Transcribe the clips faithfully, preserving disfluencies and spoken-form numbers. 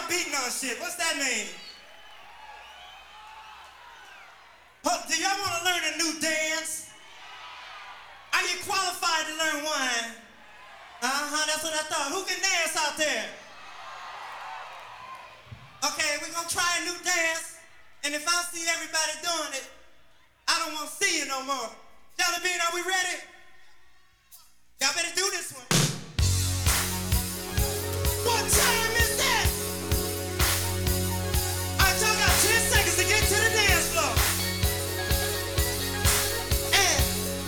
beating on shit. What's that mean? Oh, do y'all want to learn a new dance? Are you qualified to learn one? Uh-huh, that's what I thought. Who can dance out there? Okay, we're gonna try a new dance, and if I see everybody doing it, I don't want to see you no more. Jelly Bean, are we ready? Y'all better do this one. What time is that? All right, y'all got ten seconds to get to the dance floor. And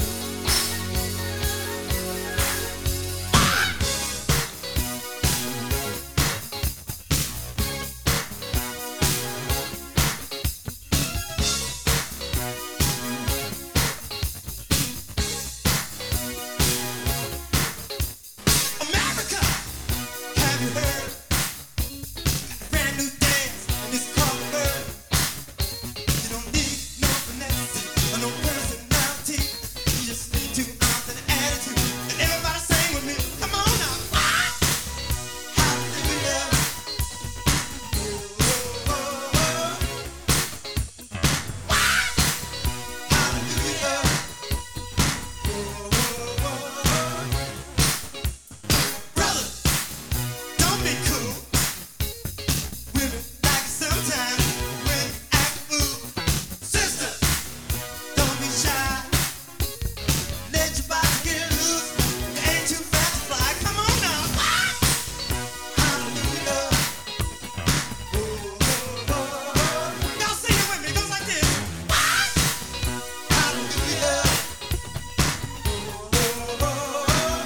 America, have you heard? A brand new dance, and it's called the bird. You don't need no finesse or no personality. You just need two arms and an attitude. And everybody sing with me. Come on now. Hallelujah. Oh, oh, oh. Hallelujah. Oh, oh, oh. Brother, don't be cool. Women like it sometimes when you act a fool. Sister, don't be shy. Let your body get loose. You ain't too fast to fly. Come on now. Hallelujah. Oh, oh, oh. Y'all sing it with me. It goes like this. Hallelujah. Oh, oh, oh.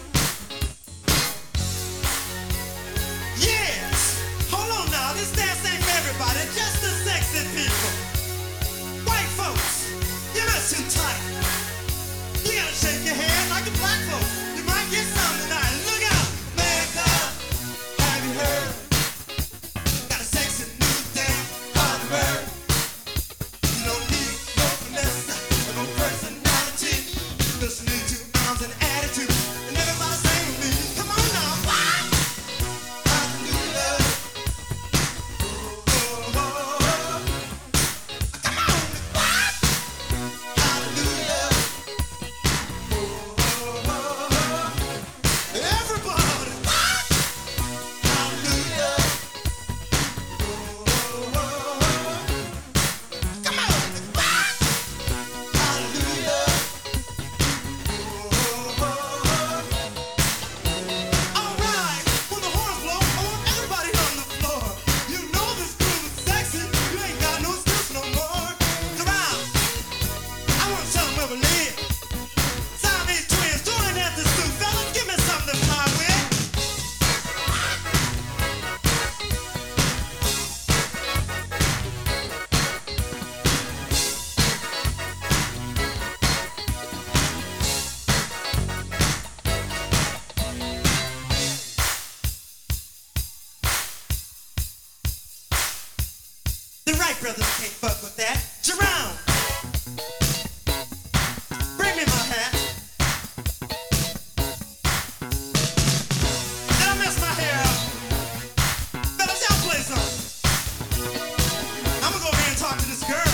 Yes! Hold on now, this dance ain't for everybody, just the sexy people. White folks, you're not too tight. You gotta shake your hand like the black folks. You might get some tonight. Look out! America, have you heard? Got a sexy new dance called the bird. You don't need no finesse or no personality. You just need two arms and attitude. And everybody sing with me. Come on now. Hallelujah. Oh, oh, oh. Come on. Hallelujah. Oh, oh, oh. Everybody. Hallelujah. Oh, oh, oh. Come on. Hallelujah. Oh, oh, oh. All right, when the horns blow, I want everybody on the floor. You know this groove is sexy. You ain't got no excuse no more. Around, I want to tell them where we live. Siamese twins, join at the stoop. Fellas, give me something to fly with. The Wright brothers can't fuck with that. Jerome, bring me my hat. Did I mess my hair up? Fellas, y'all play something. I'm gonna go over here and talk to this girl.